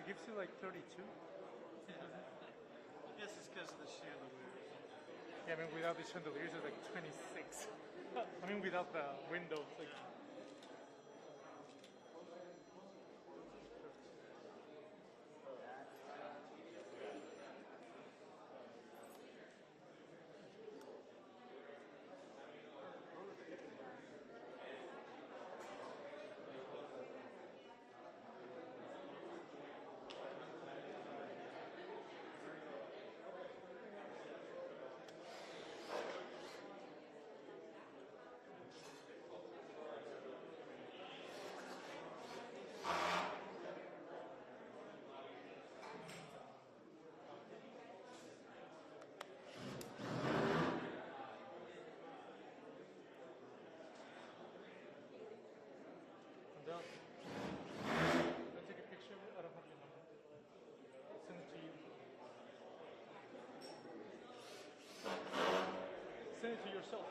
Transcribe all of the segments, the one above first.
gives you like 32. Yeah. I guess it's because of the chandeliers. Yeah, I mean without the chandeliers it's like 26. I mean without the windows, like. I'm done. Can I take a picture of it? I don't have your number. I'll send it to you. Send it to yourself.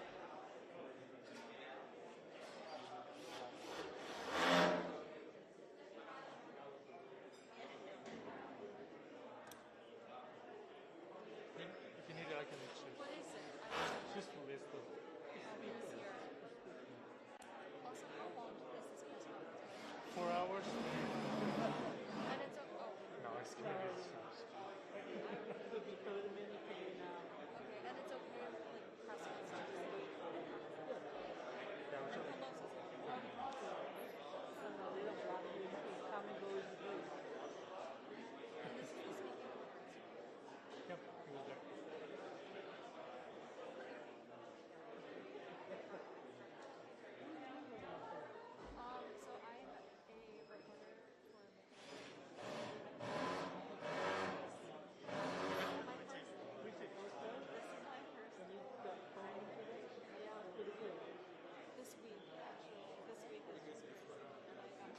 If you need it, I can choose. What is it? Just the list of. Also, how long does this go? 4 hours? And it's No, it's gonna be so. Could be 30 minutes, could be an hour. okay, and it's okay if like press wants to just Yeah, I'm sure. how long does it go? They don't block you. You can come and go as you please. And this is the speaking of words. Yep, he was there. So I'm a reporter for my person. This is my person. Yeah. This week, actually. This week is just and I got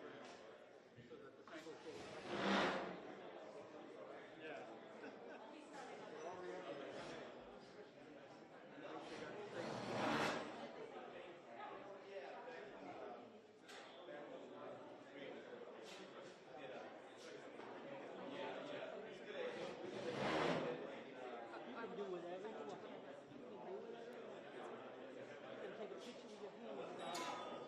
You can do whatever you want. You can do whatever you want. You can take a picture with your hands out.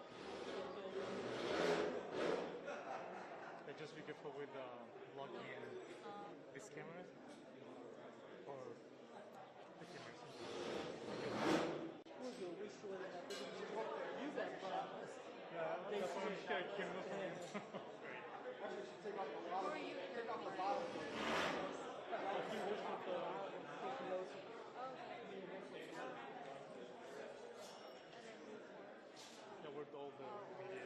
Just be careful with logging in this camera or the cameras. We'll do it. We're sure that I think you got problems. Yeah, that's why I'm scared I can't move from here. Who are you? Like you wish you could take notes. Yeah, with all the media.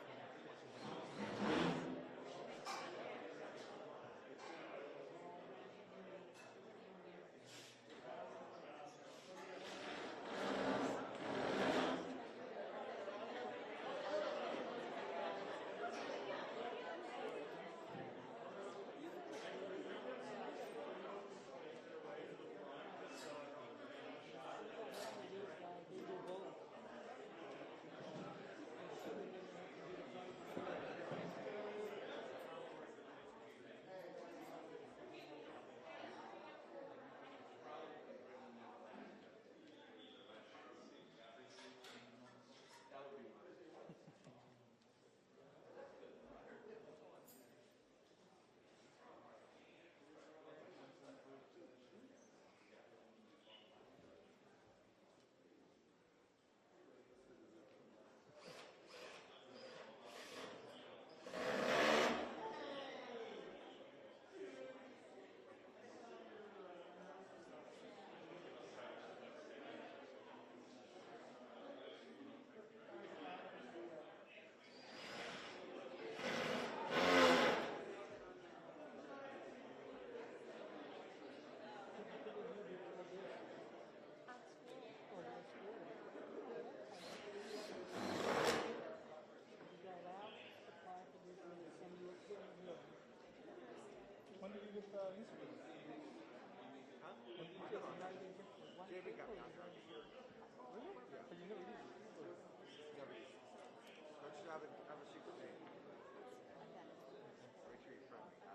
When did you get the newspaper? Huh? When did you get the newspaper? David got me on there. Really? Yeah. But you never used it. Never used it. Don't you have a secret name? Make sure you're friendly.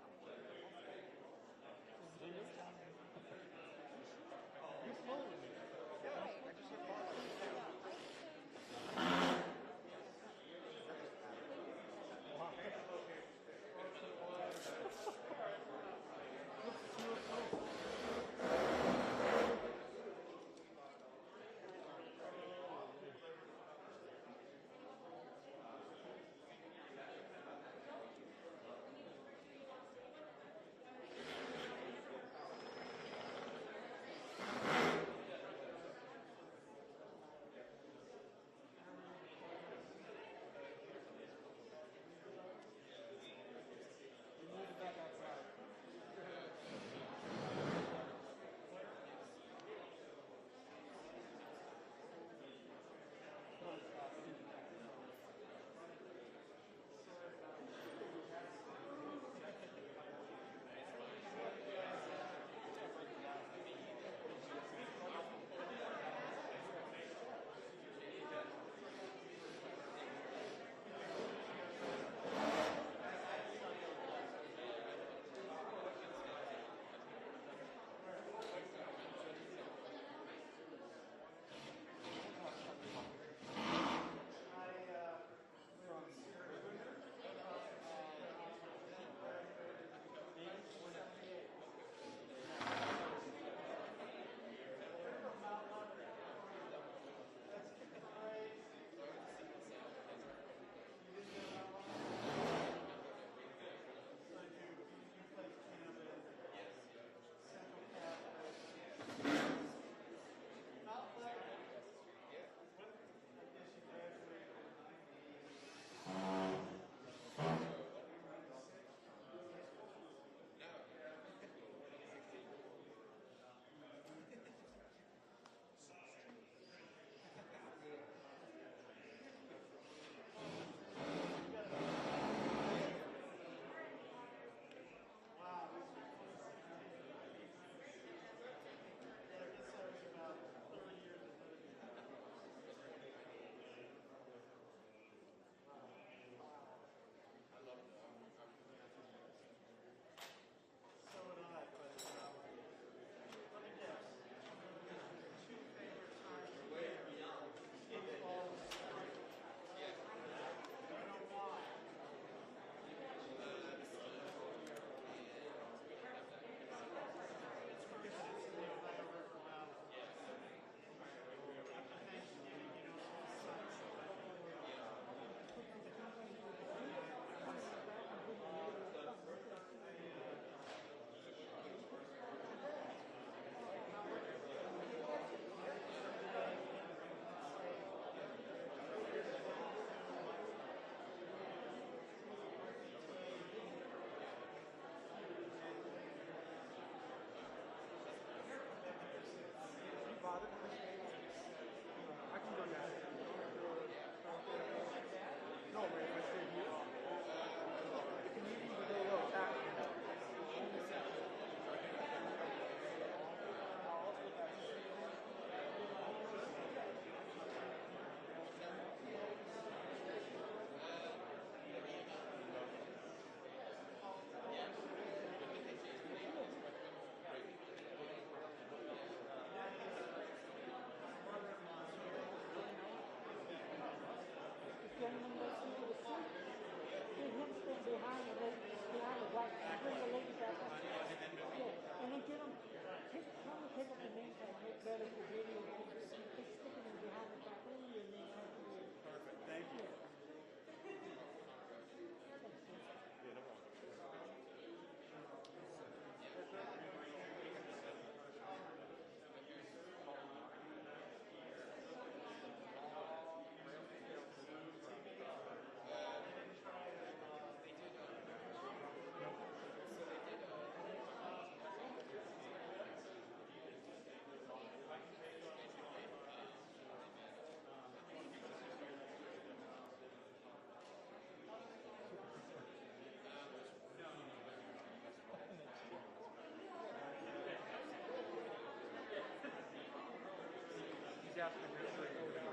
ask him usually go down.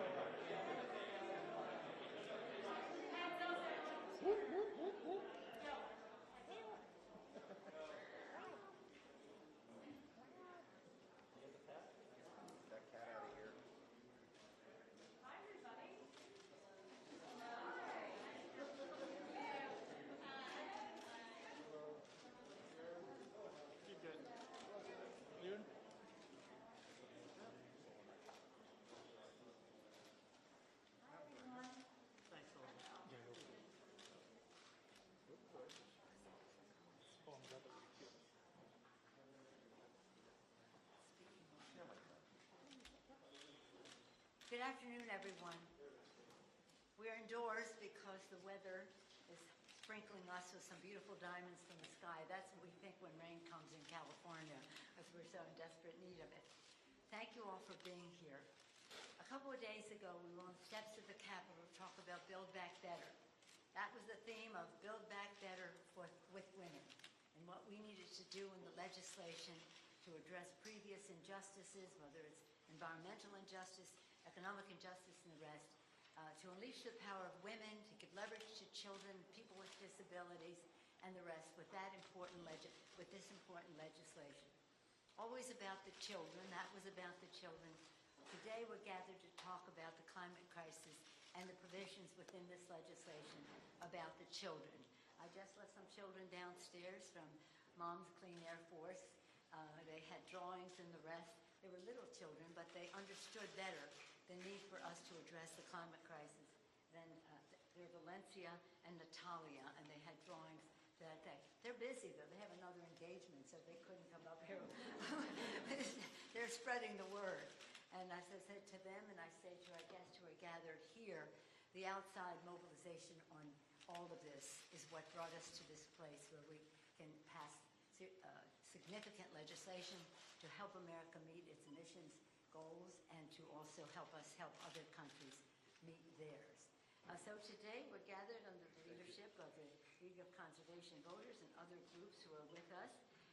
You good? Leon? Thanks a lot. Good afternoon, everyone. We're indoors because the weather is sprinkling us with some beautiful diamonds from the sky. That's what we think when rain comes in California, because we're so in desperate need of it. Thank you all for being here. A couple of days ago, we were on the steps of the Capitol to talk about Build Back Better. That was the theme of Build Back Better with women, and what we needed to do in the legislation to address previous injustices, whether it's environmental injustice, economic injustice, and the rest, to unleash the power of women, to give leverage to children, people with disabilities, and the rest with this important legislation. Always about the children. That was about the children. Today we're gathered to talk about the climate crisis and the provisions within this legislation about the children. I just let some children downstairs from Mom's Clean Air Force. They had drawings and the rest. They were little children, but they understood better the need for us to address the climate crisis than they're Valencia and Natalia, and they had drawings that day. They're busy, though. They have another engagement, so they couldn't come up here. They're spreading the word. And as I said to them, and I say to our guests who are gathered here, the outside mobilization on all of this is what brought us to this place where we can pass significant legislation to help America meet its emissions goals and to also help us help other countries meet theirs. So today we're gathered under the leadership of the League of Conservation Voters and other groups who are with us.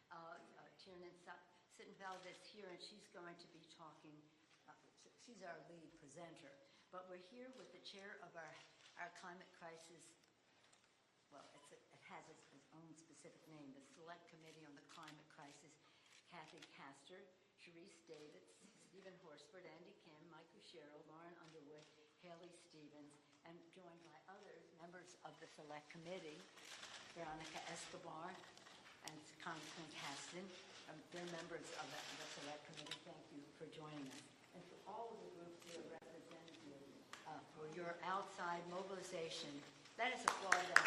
Tiernan Sittenfeld is here, and she's going to be talking. She's our lead presenter. But we're here with the chair of our climate crisis. Well, it has its own specific name, the Select Committee on the Climate Crisis. Kathy Castor, Sharice Davids, Stephen Horsford, Andy Kim, Mike Lucero, Lauren Underwood, Haley Stevens, and joined by other members of the Select Committee, Veronica Escobar and Congressman Caston. They're members of the Select Committee. Thank you for joining us. And to all of the groups who are represented here for your outside mobilization. Let us applaud them.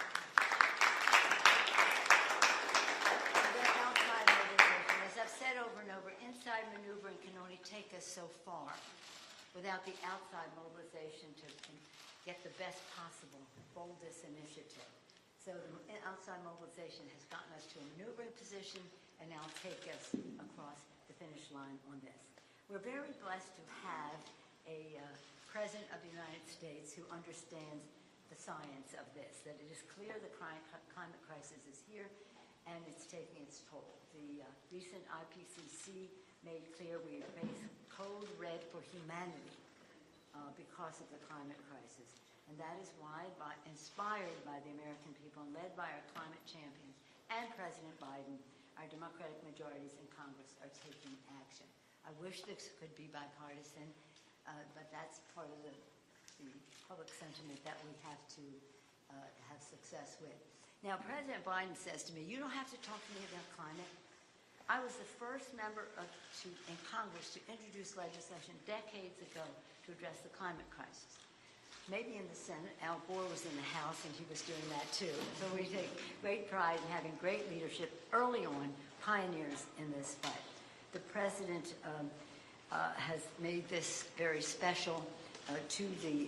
Their outside mobilization. As I've said over and over, inside maneuvering can only take us so far without the outside mobilization to get the best possible, boldest initiative. So the outside mobilization has gotten us to a maneuvering position and now take us across the finish line on this. We're very blessed to have a President of the United States who understands the science of this, that it is clear the climate crisis is here and it's taking its toll. The recent IPCC made clear we face code red for humanity because of the climate crisis. And that is why, inspired by the American people and led by our climate champions and President Biden, our Democratic majorities in Congress are taking action. I wish this could be bipartisan, but that's part of the public sentiment that we have to have success with. Now, President Biden says to me, you don't have to talk to me about climate. I was the first member in Congress to introduce legislation decades ago to address the climate crisis. Maybe in the Senate, Al Gore was in the House and he was doing that too. So we take great pride in having great leadership early on, pioneers in this fight. The President has made this very special to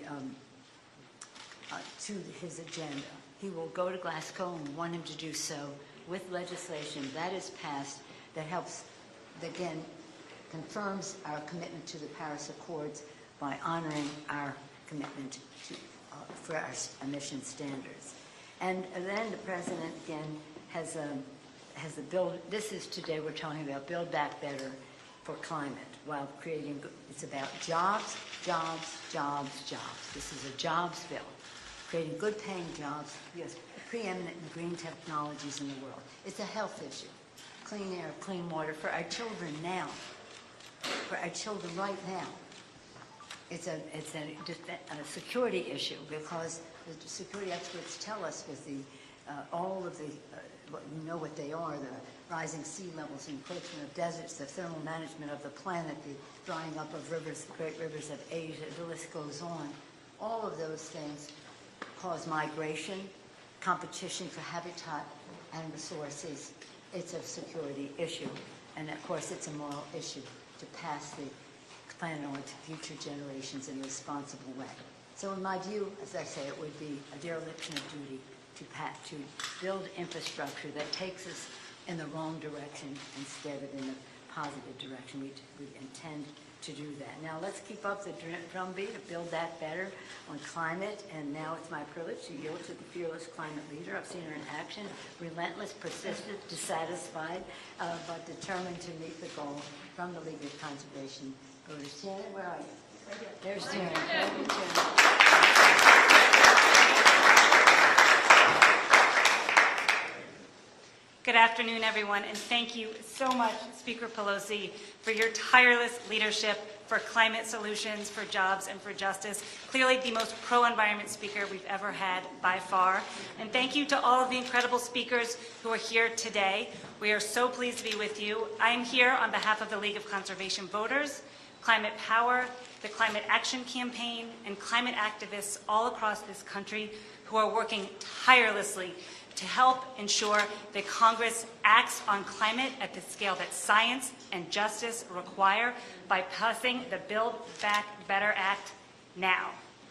his agenda. He will go to Glasgow, and we want him to do so with legislation that is passed that helps, again, confirms our commitment to the Paris Accords by honoring our commitment for our emission standards. And then the President, again, has a bill. This is today we're talking about Build Back Better, for climate while creating, it's about jobs, jobs, jobs, jobs. This is a jobs bill, creating good paying jobs, yes, preeminent in green technologies in the world. It's a health issue, clean air, clean water for our children now, for our children right now. It's a security issue because the security experts tell us with the all of the, you know what they are, the rising sea levels, encroachment of deserts, the thermal management of the planet, the drying up of rivers, the great rivers of Asia, the list goes on. All of those things cause migration, competition for habitat and resources. It's a security issue. And of course, it's a moral issue to pass the planet on to future generations in a responsible way. So in my view, as I say, it would be a dereliction of duty to build infrastructure that takes us in the wrong direction instead of in the positive direction. We intend to do that. Now let's keep up the drumbeat to build that better on climate. And now it's my privilege to yield to the fearless climate leader. I've seen her in action, relentless, persistent, dissatisfied, but determined to meet the goal from the League of Conservation Voters. Janet, where are you? There's Janet. Good afternoon, everyone, and thank you so much, Speaker Pelosi, for your tireless leadership for climate solutions, for jobs, and for justice. Clearly the most pro-environment speaker we've ever had by far. And thank you to all of the incredible speakers who are here today. We are so pleased to be with you. I am here on behalf of the League of Conservation Voters, Climate Power, the Climate Action Campaign, and climate activists all across this country who are working tirelessly to help ensure that Congress acts on climate at the scale that science and justice require by passing the Build Back Better Act now.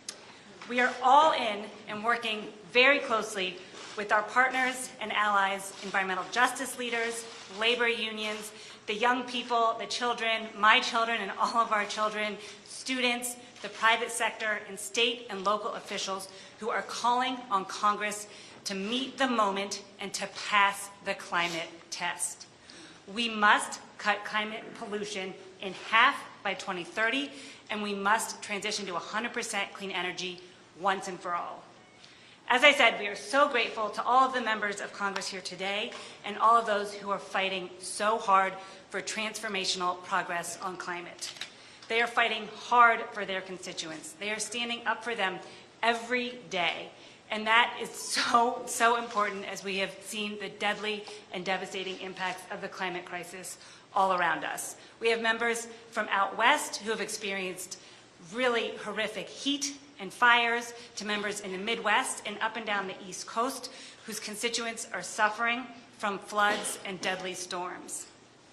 We are all in and working very closely with our partners and allies, environmental justice leaders, labor unions, the young people, the children, my children and all of our children, students, the private sector, and state and local officials who are calling on Congress to meet the moment and to pass the climate test. We must cut climate pollution in half by 2030, and we must transition to 100% clean energy once and for all. As I said, we are so grateful to all of the members of Congress here today and all of those who are fighting so hard for transformational progress on climate. They are fighting hard for their constituents. They are standing up for them every day. And that is so, so important as we have seen the deadly and devastating impacts of the climate crisis all around us. We have members from out west who have experienced really horrific heat and fires, to members in the Midwest and up and down the East Coast whose constituents are suffering from floods and deadly storms.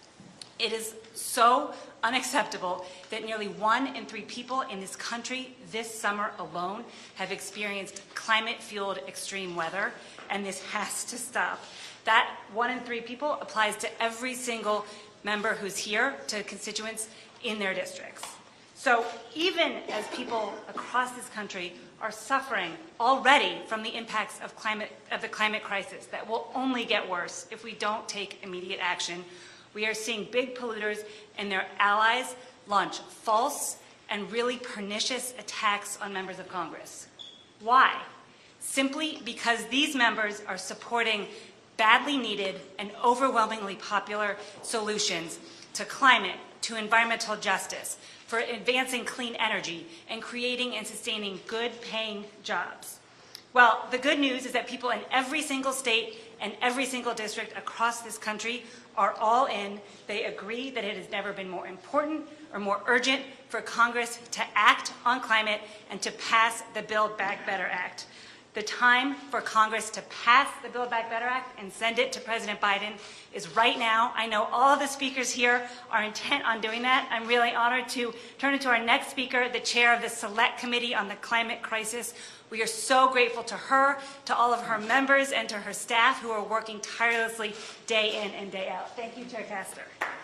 It is so unacceptable that nearly 1 in 3 people in this country this summer alone have experienced climate-fueled extreme weather, and this has to stop. That 1 in 3 people applies to every single member who's here, to constituents in their districts. So even as people across this country are suffering already from the impacts of the climate crisis that will only get worse if we don't take immediate action, we are seeing big polluters and their allies launch false and really pernicious attacks on members of Congress. Why? Simply because these members are supporting badly needed and overwhelmingly popular solutions to climate, to environmental justice, for advancing clean energy, and creating and sustaining good-paying jobs. Well, the good news is that people in every single state and every single district across this country are all in. They agree that it has never been more important or more urgent for Congress to act on climate and to pass the Build Back Better Act. The time for Congress to pass the Build Back Better Act and send it to President Biden is right now. I know all of the speakers here are intent on doing that. I'm really honored to turn it to our next speaker, the chair of the Select Committee on the Climate Crisis. We are so grateful to her, to all of her members, and to her staff who are working tirelessly day in and day out. Thank you, Chair Castor.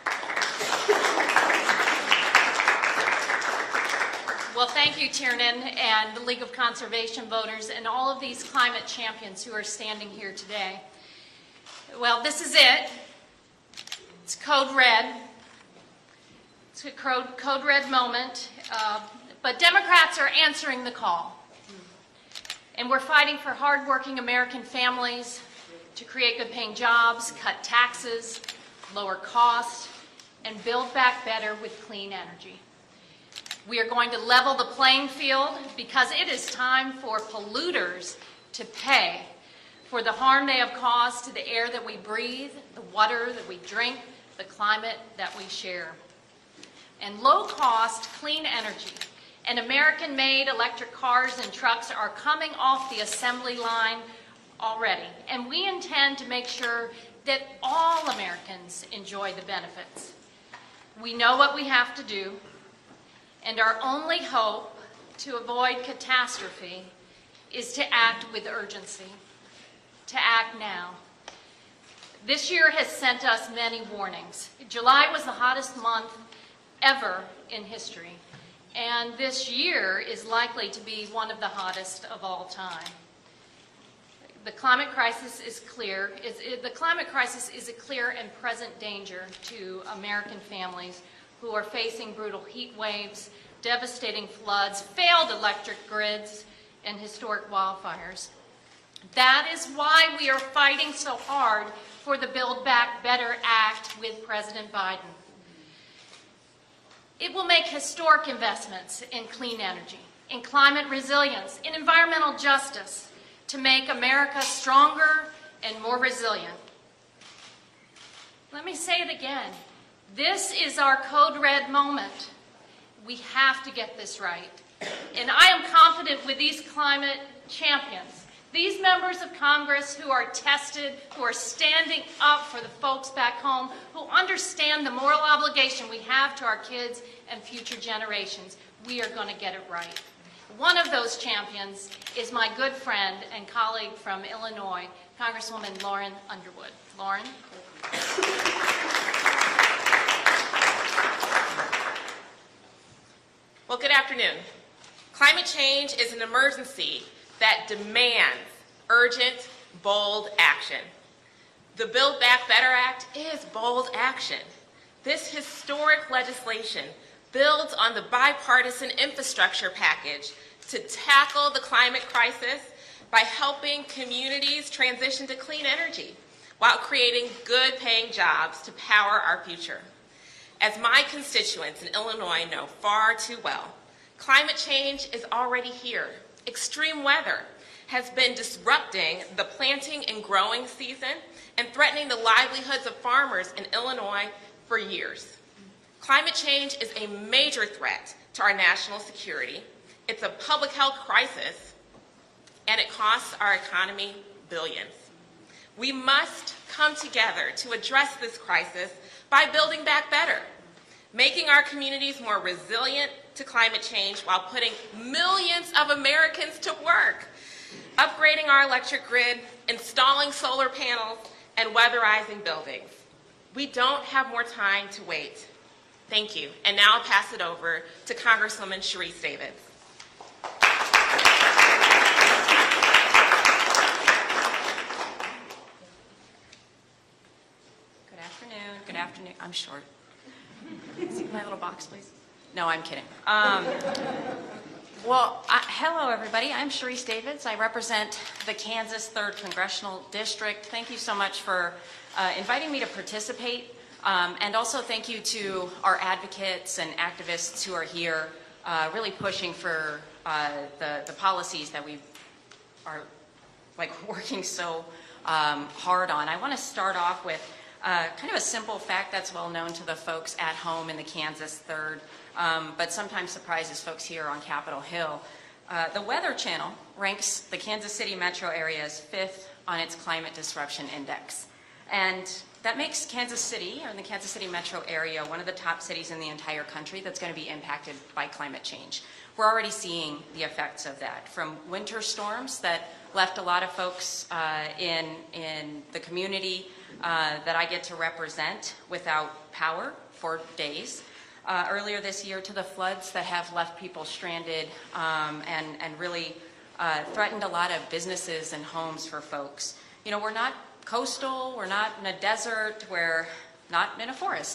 Well, thank you, Tiernan, and the League of Conservation Voters, and all of these climate champions who are standing here today. Well, this is it. It's code red. It's a code red moment, but Democrats are answering the call. And we're fighting for hardworking American families to create good-paying jobs, cut taxes, lower costs, and build back better with clean energy. We are going to level the playing field because it is time for polluters to pay for the harm they have caused to the air that we breathe, the water that we drink, the climate that we share. And low-cost, clean energy and American-made electric cars and trucks are coming off the assembly line already. And we intend to make sure that all Americans enjoy the benefits. We know what we have to do, and our only hope to avoid catastrophe is to act with urgency, to act now. This year has sent us many warnings. July was the hottest month ever in history, and this year is likely to be one of the hottest of all time. The climate crisis is clear. The climate crisis is a clear and present danger to American families who are facing brutal heat waves, devastating floods, failed electric grids, and historic wildfires. That is why we are fighting so hard for the Build Back Better Act with President Biden. It will make historic investments in clean energy, in climate resilience, in environmental justice, to make America stronger and more resilient. Let me say it again. This is our code red moment. We have to get this right. And I am confident with these climate champions, these members of Congress who are tested, who are standing up for the folks back home, who understand the moral obligation we have to our kids and future generations. We are going to get it right. One of those champions is my good friend and colleague from Illinois, Congresswoman Lauren Underwood. Lauren? Well, good afternoon. Climate change is an emergency that demands urgent, bold action. The Build Back Better Act is bold action. This historic legislation builds on the bipartisan infrastructure package to tackle the climate crisis by helping communities transition to clean energy while creating good-paying jobs to power our future. As my constituents in Illinois know far too well, climate change is already here. Extreme weather has been disrupting the planting and growing season and threatening the livelihoods of farmers in Illinois for years. Climate change is a major threat to our national security. It's a public health crisis, and it costs our economy billions. We must come together to address this crisis by building back better, making our communities more resilient to climate change while putting millions of Americans to work, upgrading our electric grid, installing solar panels, and weatherizing buildings. We don't have more time to wait. Thank you. And now I'll pass it over to Congresswoman Sharice Davids. Good afternoon. Good afternoon. I'm short. See my little box, please? No, I'm kidding. Hello, everybody. I'm Sharice Davids. I represent the Kansas 3rd Congressional District. Thank you so much for inviting me to participate. And also thank you to our advocates and activists who are here really pushing for the policies that we are working so hard on. I want to start off with kind of a simple fact that's well known to the folks at home in the Kansas 3rd, but sometimes surprises folks here on Capitol Hill. The Weather Channel ranks the Kansas City metro area as 5th on its climate disruption index. And that makes Kansas City, or the Kansas City metro area, one of the top cities in the entire country that's going to be impacted by climate change. We're already seeing the effects of that, from winter storms that left a lot of folks in the community that I get to represent without power for days. Earlier this year, to the floods that have left people stranded and really threatened a lot of businesses and homes for folks. You know, we're not coastal, we're not in a desert, we're not in a forest.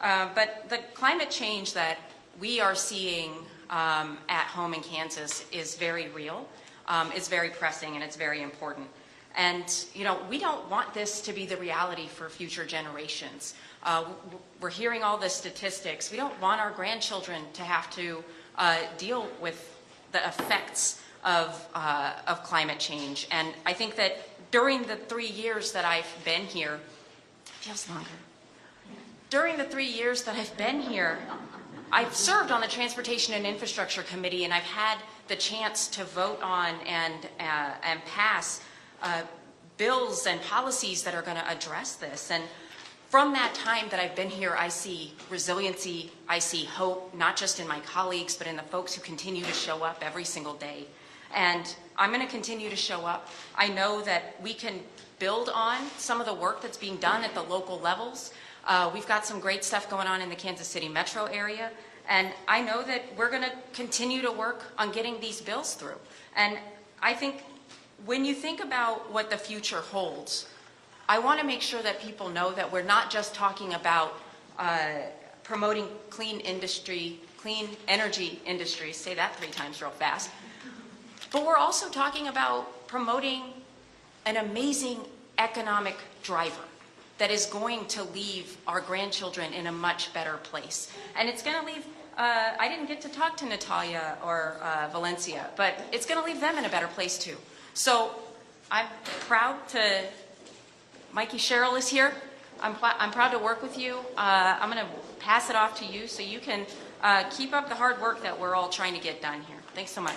But the climate change that we are seeing at home in Kansas is very real, it's very pressing, and it's very important. And, you know, we don't want this to be the reality for future generations. We're hearing all the statistics. We don't want our grandchildren to have to deal with the effects of climate change. And I think that during the 3 years that I've been here, it feels longer. During the 3 years that I've been here, I've served on the Transportation and Infrastructure Committee, and I've had the chance to vote on and pass bills and policies that are going to address this. And from that time that I've been here, I see resiliency, I see hope, not just in my colleagues, but in the folks who continue to show up every single day. And I'm going to continue to show up. I know that we can build on some of the work that's being done at the local levels. We've got some great stuff going on in the Kansas City metro area. And I know that we're going to continue to work on getting these bills through. And I think when you think about what the future holds, I want to make sure that people know that we're not just talking about promoting clean energy industries, say that 3 times real fast, but we're also talking about promoting an amazing economic driver that is going to leave our grandchildren in a much better place. And it's going to leave, I didn't get to talk to Natalia or Valencia, but it's going to leave them in a better place too. So I'm proud to, Mikey Sherrill is here. I'm proud to work with you. I'm going to pass it off to you so you can keep up the hard work that we're all trying to get done here. Thanks so much.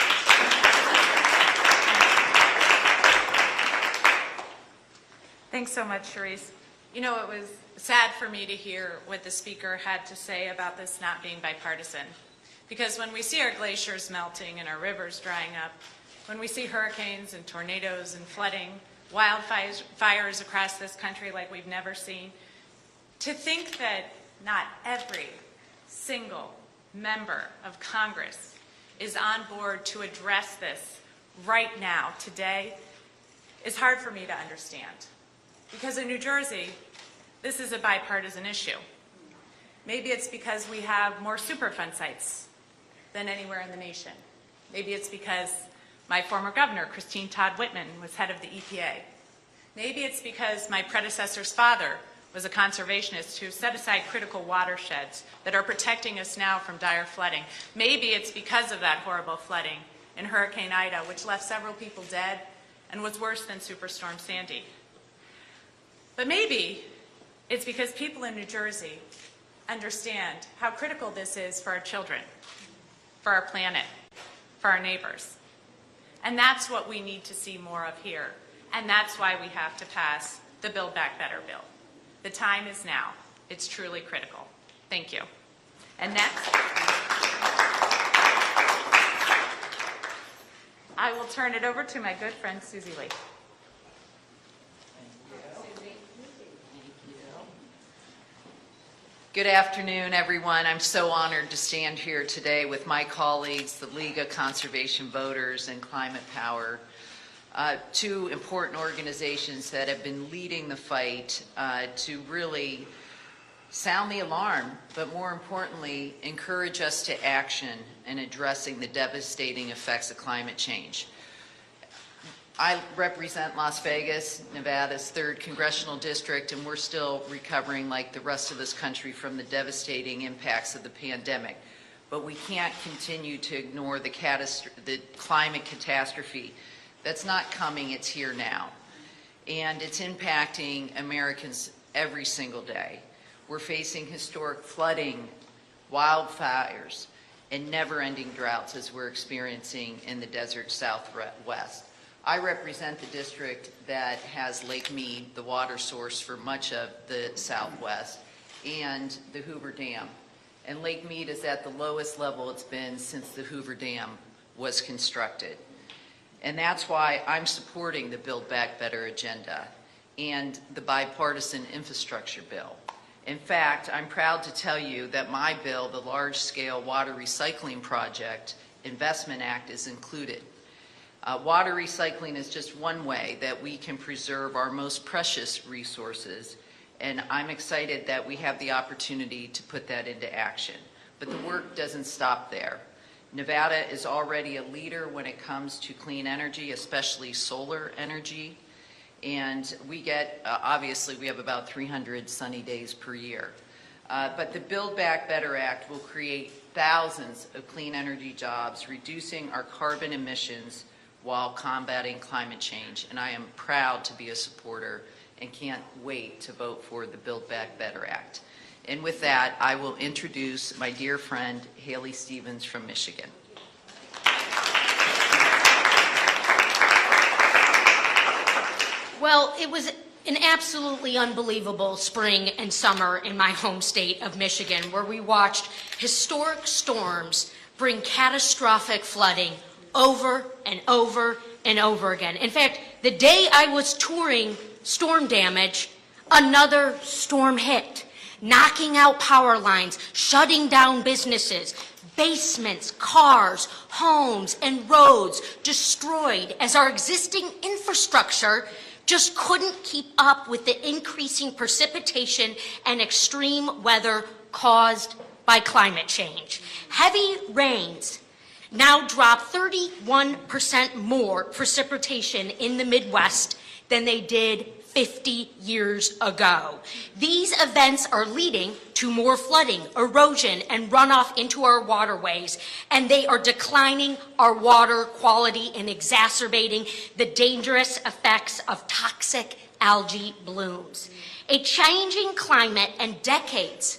Thanks so much, Cherise. You know, it was sad for me to hear what the speaker had to say about this not being bipartisan. Because when we see our glaciers melting and our rivers drying up, when we see hurricanes and tornadoes and flooding, wildfires across this country like we've never seen, to think that not every single member of Congress is on board to address this right now, today, is hard for me to understand. Because in New Jersey, this is a bipartisan issue. Maybe it's because we have more Superfund sites than anywhere in the nation. Maybe it's because my former governor, Christine Todd Whitman, was head of the EPA. Maybe it's because my predecessor's father was a conservationist who set aside critical watersheds that are protecting us now from dire flooding. Maybe it's because of that horrible flooding in Hurricane Ida, which left several people dead and was worse than Superstorm Sandy. But maybe it's because people in New Jersey understand how critical this is for our children, for our planet, for our neighbors. And that's what we need to see more of here. And that's why we have to pass the Build Back Better bill. The time is now. It's truly critical. Thank you. And next, I will turn it over to my good friend, Susie Lee. Good afternoon, everyone. I'm so honored to stand here today with my colleagues, the League of Conservation Voters and Climate Power, 2 important organizations that have been leading the fight to really sound the alarm, but more importantly, encourage us to action in addressing the devastating effects of climate change. I represent Las Vegas, Nevada's 3rd congressional district, and we're still recovering like the rest of this country from the devastating impacts of the pandemic. But we can't continue to ignore the climate catastrophe. That's not coming, it's here now. And it's impacting Americans every single day. We're facing historic flooding, wildfires, and never-ending droughts as we're experiencing in the desert Southwest. I represent the district that has Lake Mead, the water source for much of the Southwest, and the Hoover Dam. And Lake Mead is at the lowest level it's been since the Hoover Dam was constructed. And that's why I'm supporting the Build Back Better agenda and the bipartisan infrastructure bill. In fact, I'm proud to tell you that my bill, the Large-Scale Water Recycling Project Investment Act, is included. Water recycling is just one way that we can preserve our most precious resources And I'm excited that we have the opportunity to put that into action. But the work doesn't stop there. Nevada is already a leader when it comes to clean energy, especially solar energy. And we get, obviously, we have about 300 sunny days per year. But the Build Back Better Act will create thousands of clean energy jobs, reducing our carbon emissions while combating climate change. And I am proud to be a supporter and can't wait to vote for the Build Back Better Act. And with that, I will introduce my dear friend, Haley Stevens from Michigan. Well, it was an absolutely unbelievable spring and summer in my home state of Michigan, where we watched historic storms bring catastrophic flooding over and over and over again. In fact, the day I was touring storm damage, another storm hit, knocking out power lines, shutting down businesses, basements, cars, homes, and roads destroyed as our existing infrastructure just couldn't keep up with the increasing precipitation and extreme weather caused by climate change. Heavy rains now drop 31% more precipitation in the Midwest than they did 50 years ago. These events are leading to more flooding, erosion, and runoff into our waterways, and they are declining our water quality and exacerbating the dangerous effects of toxic algae blooms. A changing climate and decades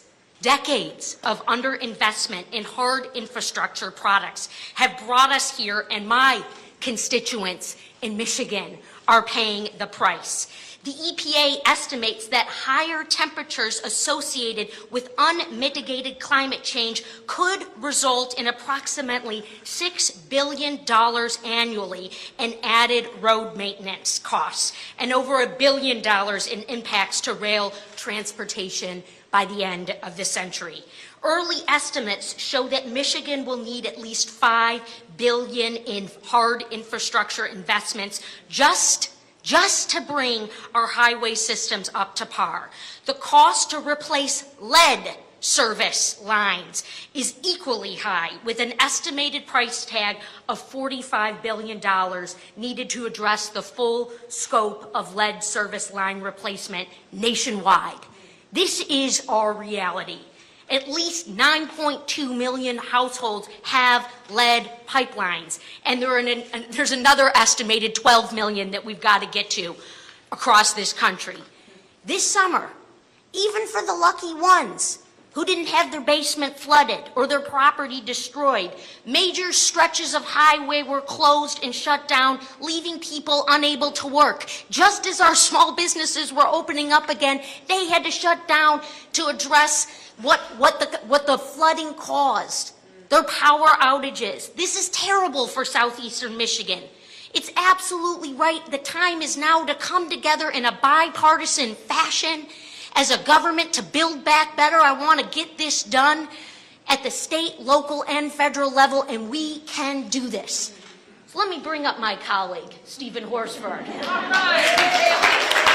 of underinvestment in hard infrastructure products have brought us here, and my constituents in Michigan are paying the price. The EPA estimates that higher temperatures associated with unmitigated climate change could result in approximately $6 billion annually in added road maintenance costs and over $1 billion in impacts to rail transportation by the end of the century. Early estimates show that Michigan will need at least $5 billion in hard infrastructure investments just to bring our highway systems up to par. The cost to replace lead service lines is equally high, with an estimated price tag of $45 billion needed to address the full scope of lead service line replacement nationwide. This is our reality. At least 9.2 million households have lead pipelines, and there's another estimated 12 million that we've got to get to across this country. This summer, even for the lucky ones who didn't have their basement flooded or their property destroyed, major stretches of highway were closed and shut down, leaving people unable to work. Just as our small businesses were opening up again, they had to shut down to address what the flooding caused, their power outages. This is terrible for southeastern Michigan. It's absolutely right. The time is now to come together in a bipartisan fashion as a government to build back better. I want to get this done at the state, local, and federal level, and we can do this. So let me bring up my colleague, Stephen Horsford. All right.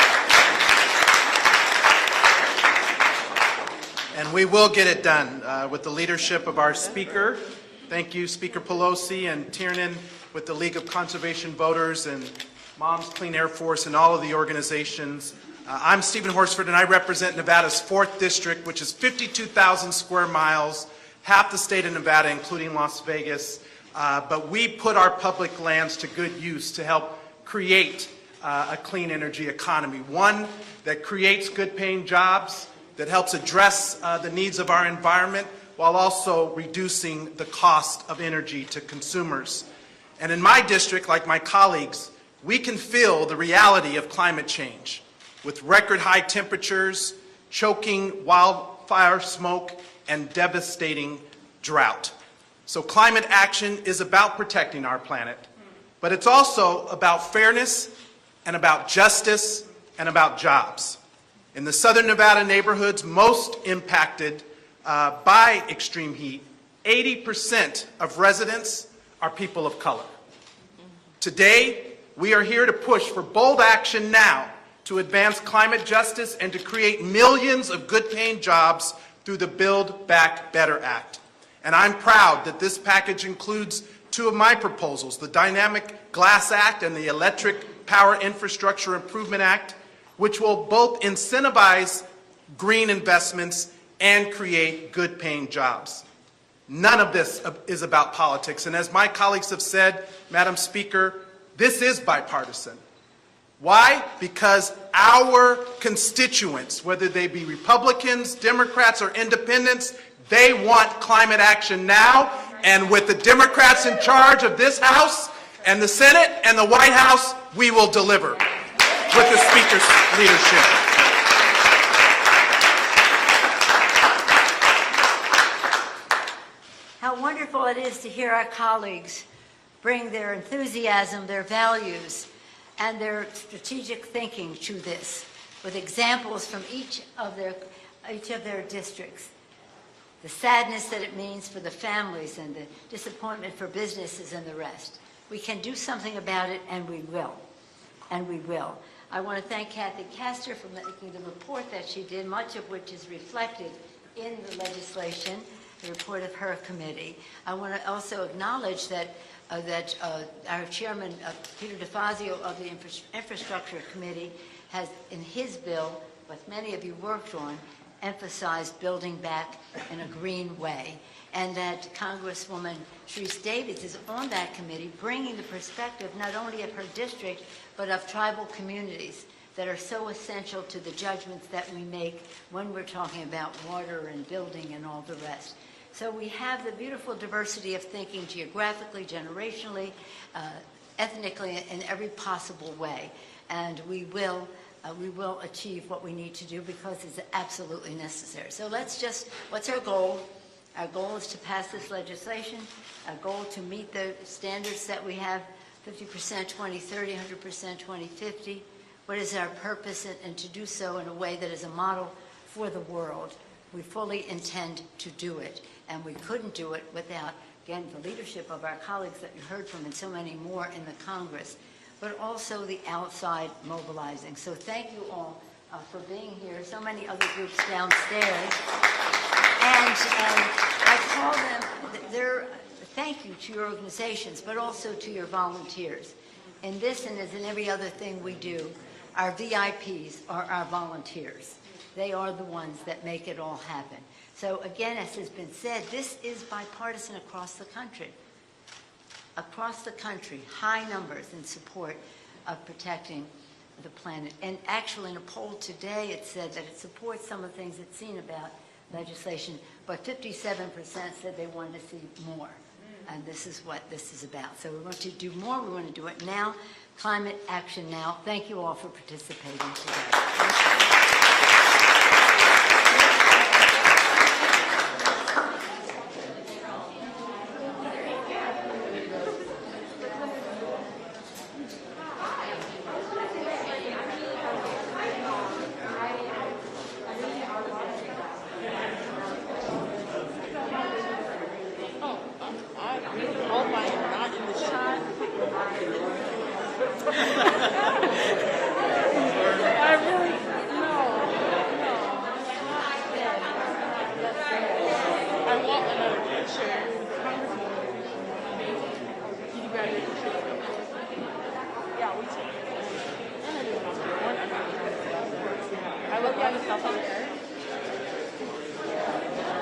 And we will get it done with the leadership of our Speaker. Thank you, Speaker Pelosi and Tiernan, with the League of Conservation Voters and Moms Clean Air Force and all of the organizations. I'm Stephen Horsford, and I represent Nevada's 4th District, which is 52,000 square miles, half the state of Nevada, including Las Vegas. But we put our public lands to good use to help create a clean energy economy, one that creates good-paying jobs, that helps address the needs of our environment while also reducing the cost of energy to consumers. And in my district, like my colleagues, we can feel the reality of climate change with record high temperatures, choking wildfire smoke, and devastating drought. So climate action is about protecting our planet, but it's also about fairness and about justice and about jobs. In the southern Nevada neighborhoods most impacted by extreme heat, 80% of residents are people of color. Today, we are here to push for bold action now to advance climate justice and to create millions of good-paying jobs through the Build Back Better Act. And I'm proud that this package includes two of my proposals, the Dynamic Glass Act and the Electric Power Infrastructure Improvement Act, which will both incentivize green investments and create good-paying jobs. None of this is about politics. And as my colleagues have said, Madam Speaker, this is bipartisan. Why? Because our constituents, whether they be Republicans, Democrats, or independents, they want climate action now. And with the Democrats in charge of this House and the Senate and the White House, we will deliver with the Speaker's leadership. How wonderful it is to hear our colleagues bring their enthusiasm, their values, and their strategic thinking to this, with examples from each of their districts. The sadness that it means for the families and the disappointment for businesses and the rest. We can do something about it, and we will. And we will. I want to thank Kathy Castor for making the report that she did, much of which is reflected in the legislation, the report of her committee. I want to also acknowledge that our chairman, Peter DeFazio of the Infrastructure Committee, has in his bill, what many of you worked on, emphasized building back in a green way. And that Congresswoman Sharice Davids is on that committee, bringing the perspective not only of her district, but of tribal communities that are so essential to the judgments that we make when we're talking about water and building and all the rest. So we have the beautiful diversity of thinking geographically, generationally, ethnically, in every possible way. And we will achieve what we need to do because it's absolutely necessary. So what's our goal? Our goal is to pass this legislation. Our goal to meet the standards that we have, 50% 2030, 100% 2050. What is our purpose? And to do so in a way that is a model for the world. We fully intend to do it. And we couldn't do it without, again, the leadership of our colleagues that you heard from and so many more in the Congress, but also the outside mobilizing. So thank you all for being here. So many other groups downstairs. And I call them, thank you to your organizations, but also to your volunteers. In this and as in every other thing we do, our VIPs are our volunteers. They are the ones that make it all happen. So again, as has been said, this is bipartisan across the country. Across the country, high numbers in support of protecting the planet. And actually in a poll today, it said that it supports some of the things it's seen about legislation, but 57% said they wanted to see more. And this is what this is about. So we want to do more. We want to do it now. Climate action now. Thank you all for participating today.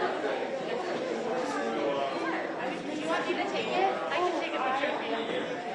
You want me to take it? I can take a picture of you.